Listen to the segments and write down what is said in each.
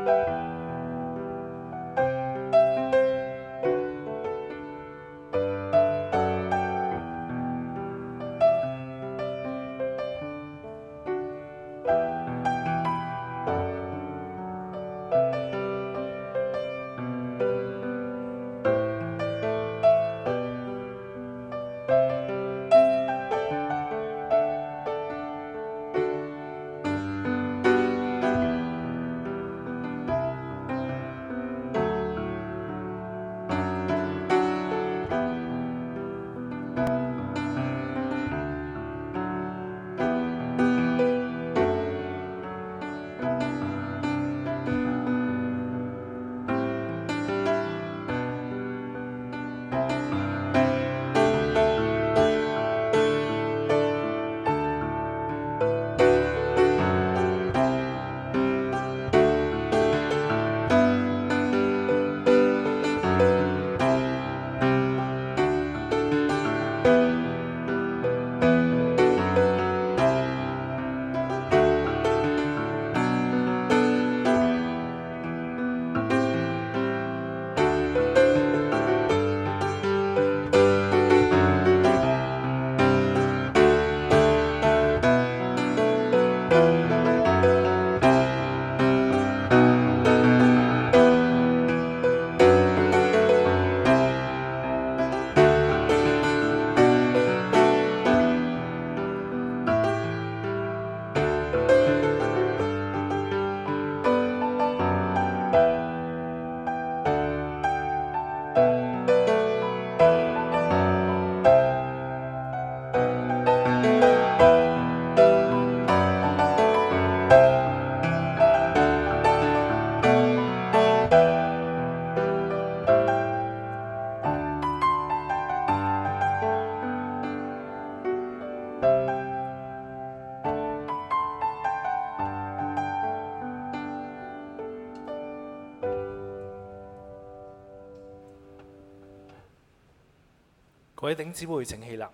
各位弟兄姊妹請起立。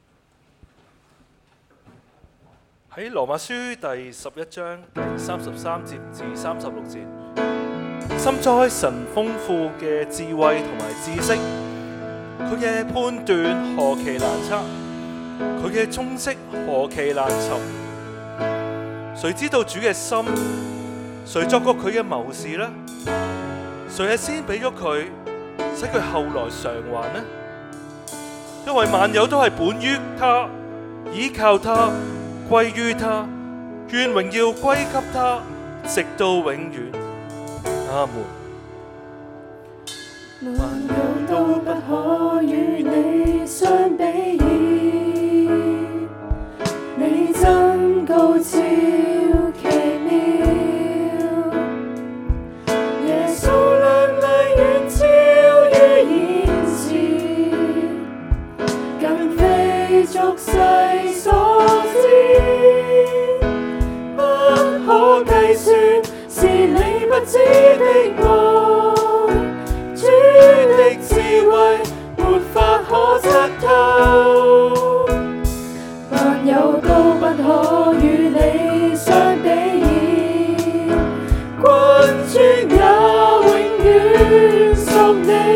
喺羅馬書第11章第33節至36節，深哉神豐富嘅智慧同埋知識，佢嘅判斷何其難測，佢嘅蹤跡何其難尋。誰知道主嘅心？誰作過佢嘅謀士呢？誰係先俾咗佢，使佢後來償還呢？因為萬有都係本於他，倚靠他，歸於他，願榮耀歸給他，直到永遠。阿門。 萬有都不可與你相比擬，你真高超奇妙，耶穌亮麗遠超於現時，更非俗世所知，不可計算，是你不知的愛。主的智慧沒法可測透，萬有都不可與你相比擬，君尊也永遠屬你。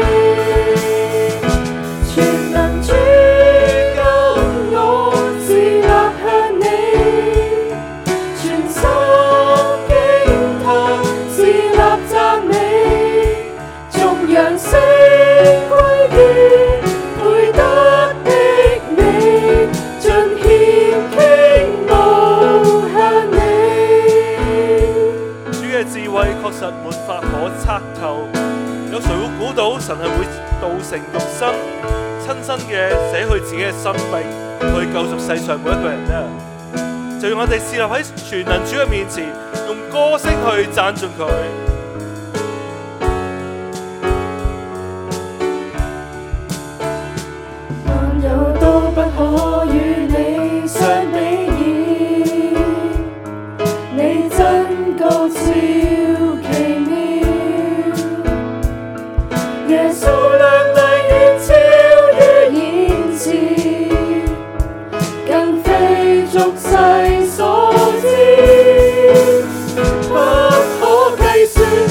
全能主今我自立向你，全心驚嘆，自立讚美，頌揚聲歸於配得的你，盡獻傾慕向你。 主嘅智慧確實沒法可測透，有誰會估到神係會道成肉身，親身嘅捨去自己嘅生命，去救贖世上每一個人呢？就讓我哋侍立喺全能主嘅面前，用歌聲去讚頌佢。 萬有都不可與你相比擬，你真高超奇妙，耶穌亮麗遠超於現時，更非俗世所知，不可計算，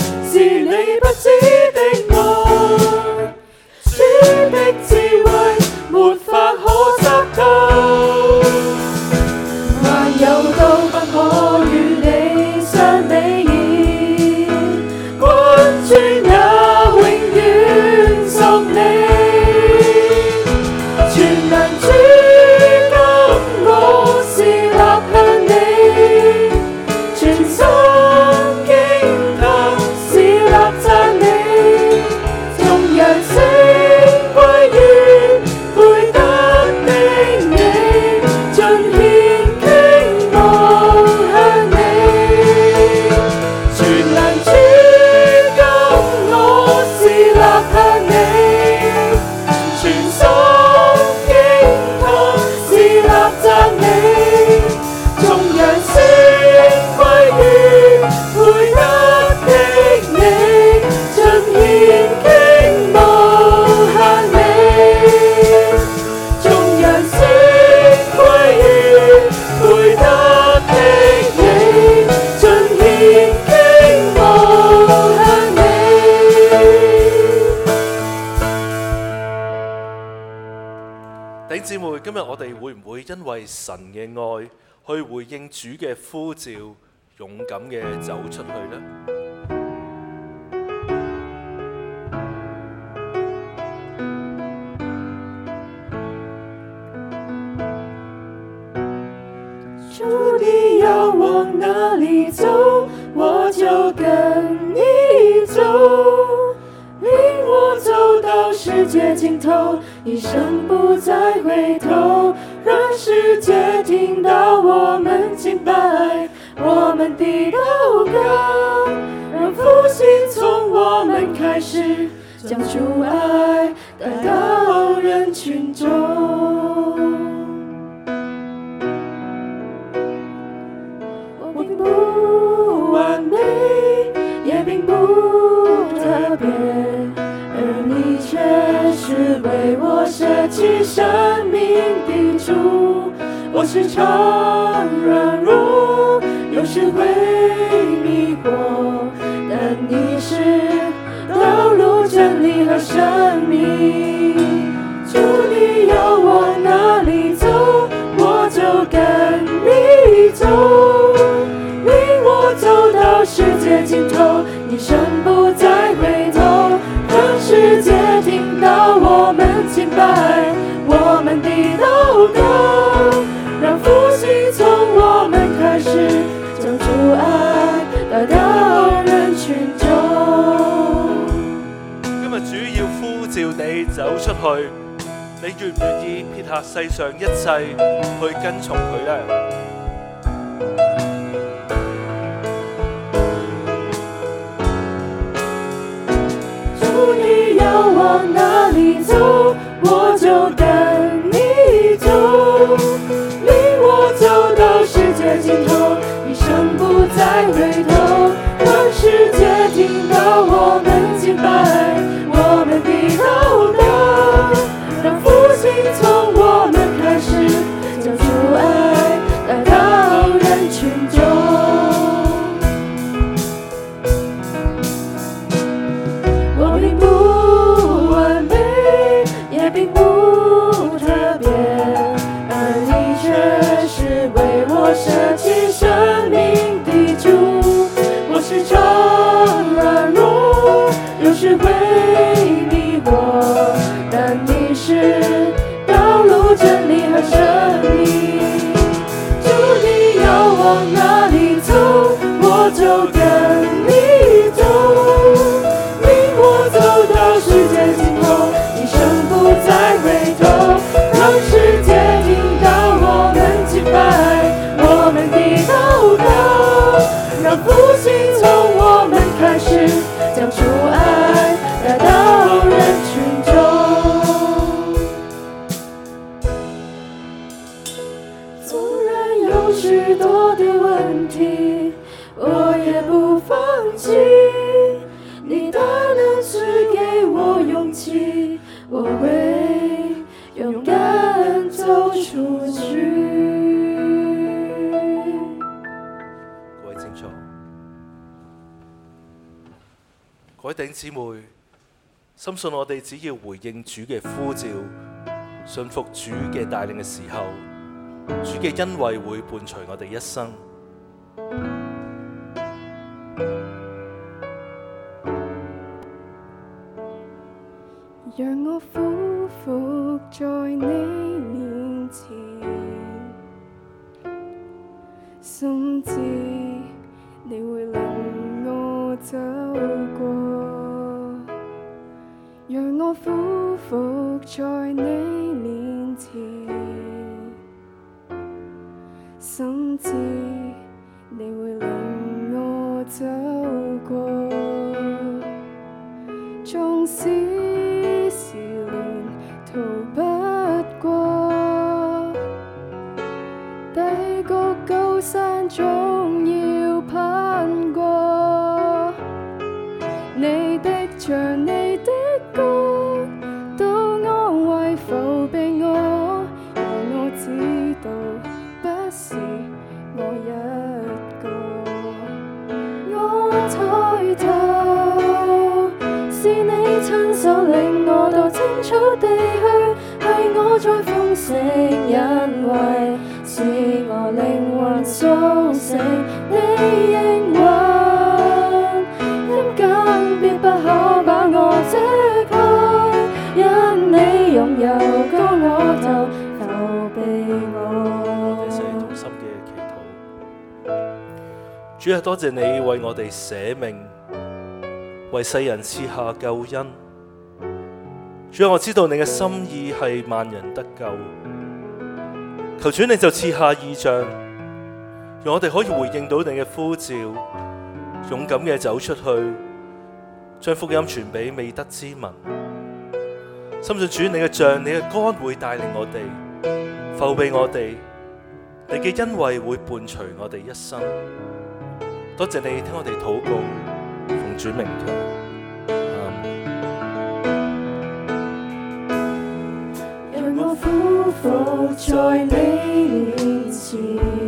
今日我哋會唔會因為神嘅愛去回應主嘅呼召，勇敢嘅走出去呢？ 主你要往哪里走，我就跟你走，领我走到世界尽头，一生不再回头，让世界听到我们敬拜，我们的祷告，让复兴从我们开始，将主爱带到人群中。我并不完美，也并不特别，而你却是为我舍弃生命的主。我时常软弱，有时会迷惑，但你是道路、真理和生命。主你要往哪里走，我就跟你走，领我走到世界尽头，一生不再回头，让世界听到我们敬拜，我们的祷告，让复兴从我们開始，將主愛帶到人群中。 今日主要呼召你走出去，你願唔願意撇下世上一切去跟從佢呢？ 主你要往哪里走，我就跟你走，領我走到世界盡頭，一生不再回頭，讓世界聽到我們敬拜，我們的禱告，讓復興從我們開始，將主愛帶到人群中。我並不完美，也並不特別，而你卻是為我捨棄生命的主。我時常軟弱，有時會迷惑，但你是道路、真理和生命。主你要往哪里走，我就跟你走，領我走到世界盡頭，一生不再回頭，讓世界聽到我們敬拜，我們的禱告，讓復興從我們開始，將主愛帶到人群中。縱然有許多的問題，我也不放棄，你大能賜給我勇氣，我會勇敢走出去。 各位請坐，各位弟兄姊妹，深信我哋只要回應主嘅呼召，信服主嘅帶領嘅時候，主嘅恩惠會伴隨我哋一生。 讓我俯伏在你面前，深知你會令我走過。讓我俯伏在你面前，深知你會令我走過。縱使試煉逃不過，低谷高山總要攀過。你的杖、你的歌都安慰扶庇我，讓我知道不是我一個。我抬頭，是你親手領我到青草地去，係我在風醒，因為是我靈魂甦醒。你應允，陰間必不可把我遮蓋，因你擁有高我頭，扶庇我。 我哋一齊同心嘅祈禱。主啊，多謝你為我哋捨命，為世人賜下救恩。主啊，我知道你嘅心意係萬人得救，求主你就賜下異象，讓我哋可以回應到你嘅呼召，勇敢嘅走出去，將福音傳俾未得之民。深信主你嘅杖、你嘅竿會帶領我哋，扶庇我哋，你嘅恩惠會伴隨我哋一生。多謝你聽我哋禱告，奉主名求。 讓我俯伏在你面前，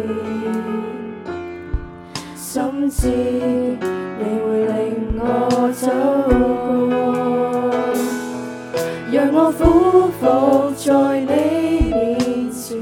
深知你會令我走過。讓我俯伏在你面前，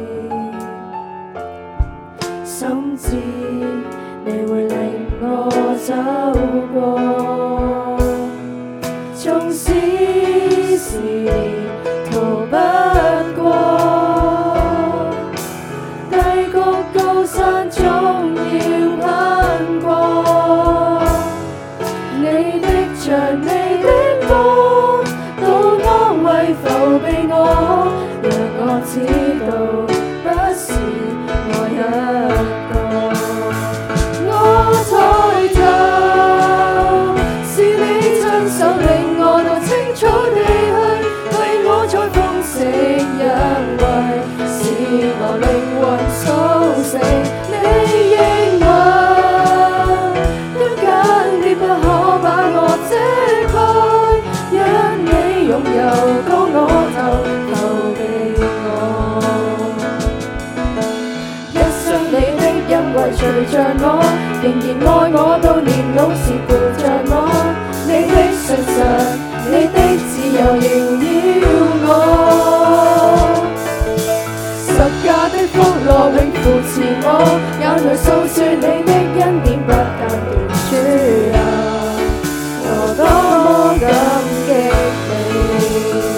深知你會令我走過。縱使是逃不過，低谷高山總要攀過。你的杖、你的光都安慰扶庇我，讓我知道不是我一個。我抬頭，是你親手領我到青草地去，為我再豐盛，因為是我靈魂甦醒。你應允，陰間必不可把我遮蓋，因你擁有高我頭，扶庇我。一生你的恩惠隨着我，仍然愛我到年老時陪着我。你的信實，你的自由縈繞我。十架的福樂永扶持我，眼淚訴說你的恩典不間斷。主啊，我多麼感激你。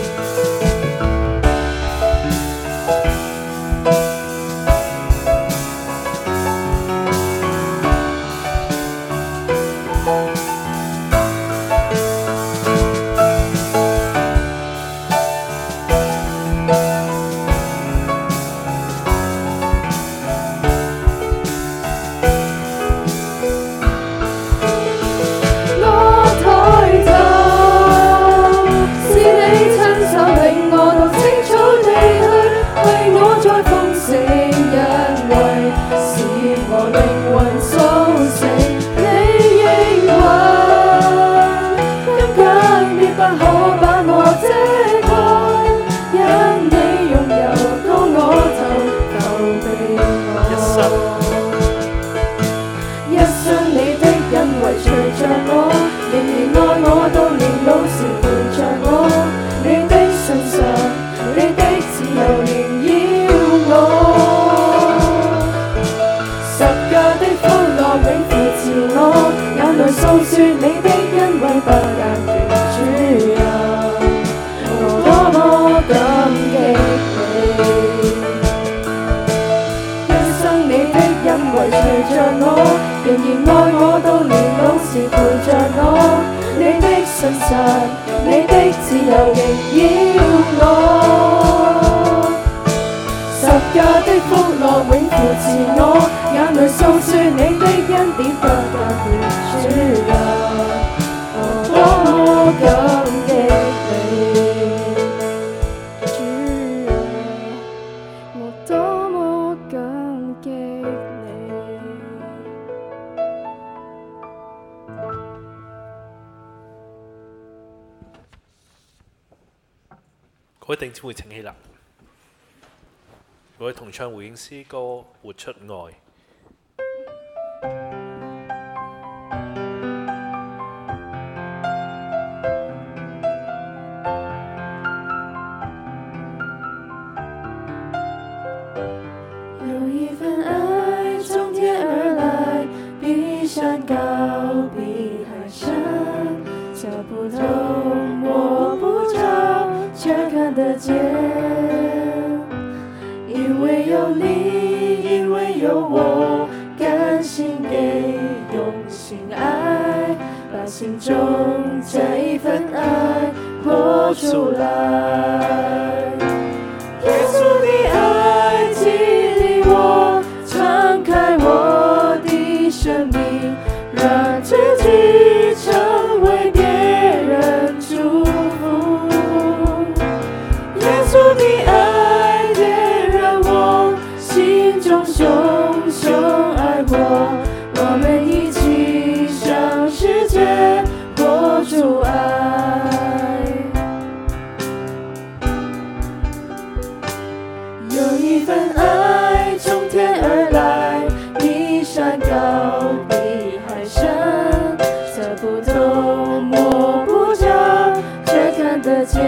各位弟兄姊妹請起立，我哋同唱回應詩歌《活出愛》。 山高比海深，测不透摸不着，却看得见。因为有你，因为有我，甘心给，用心爱，把心中这一份爱活出来。耶稣的爱激励我，敞开我的生命，让自己成为别人祝福。耶稣的爱点燃我心中熊熊爱火，我们一起向世界活出爱。有一份爱从天而来，比山高比海深，测不透摸不着，却看得见。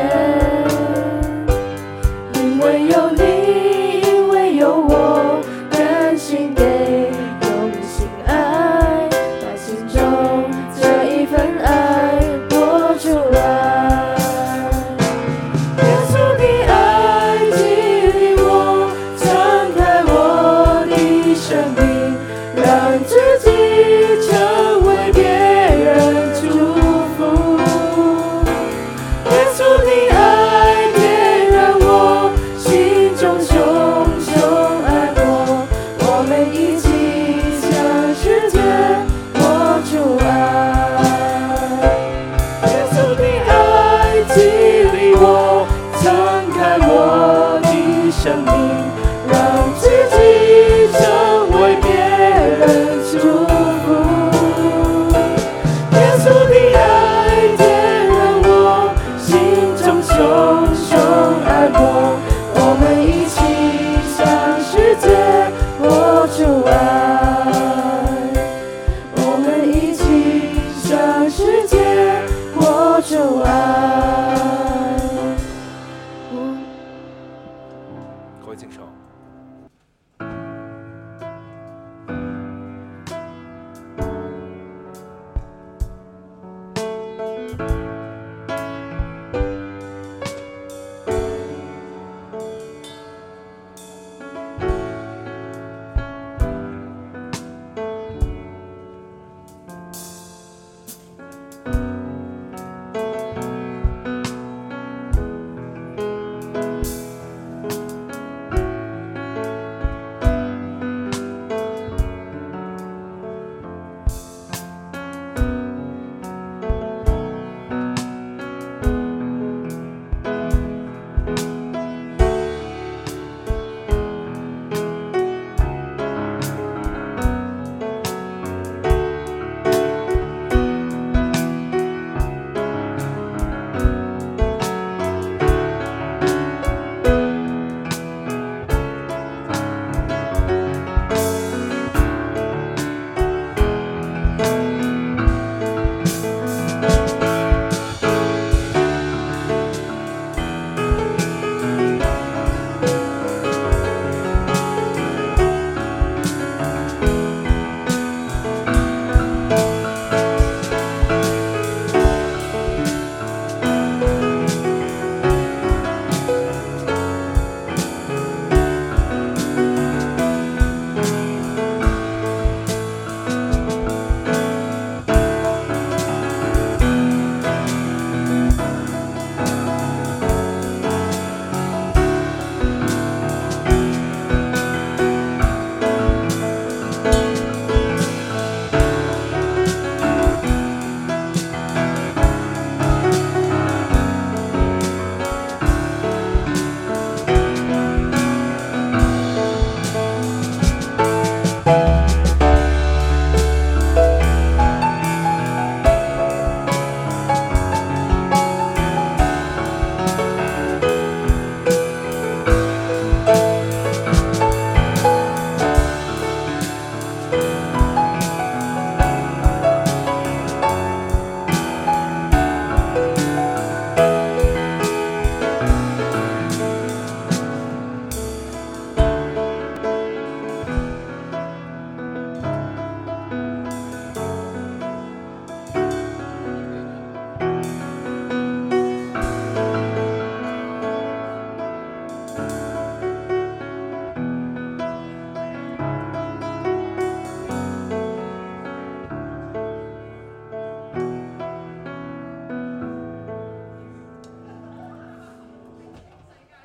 因为有你，因为有我，甘心给，用心爱，把心中这一份爱活出来。耶稣的爱激励我，敞开我的生命，让自己